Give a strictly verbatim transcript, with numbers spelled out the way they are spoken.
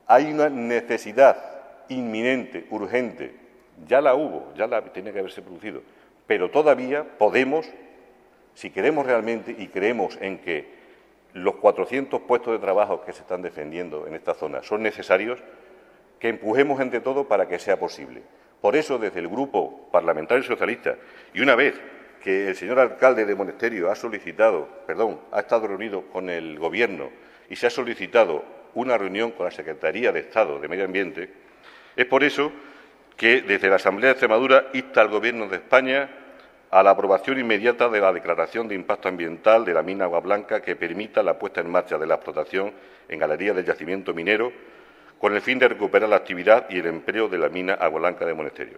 hay una necesidad inminente, urgente, ya la hubo, ya la tenía que haberse producido, pero todavía podemos, si queremos realmente y creemos en que los cuatrocientos puestos de trabajo que se están defendiendo en esta zona son necesarios, que empujemos entre todos para que sea posible. Por eso, desde el Grupo Parlamentario Socialista, y una vez que el señor alcalde de Monesterio ha solicitado, perdón, ha estado reunido con el Gobierno y se ha solicitado una reunión con la Secretaría de Estado de Medio Ambiente, es por eso que desde la Asamblea de Extremadura insta al Gobierno de España a la aprobación inmediata de la declaración de impacto ambiental de la mina Agua Blanca que permita la puesta en marcha de la explotación en galerías del yacimiento minero con el fin de recuperar la actividad y el empleo de la mina Agua Blanca de Monesterio.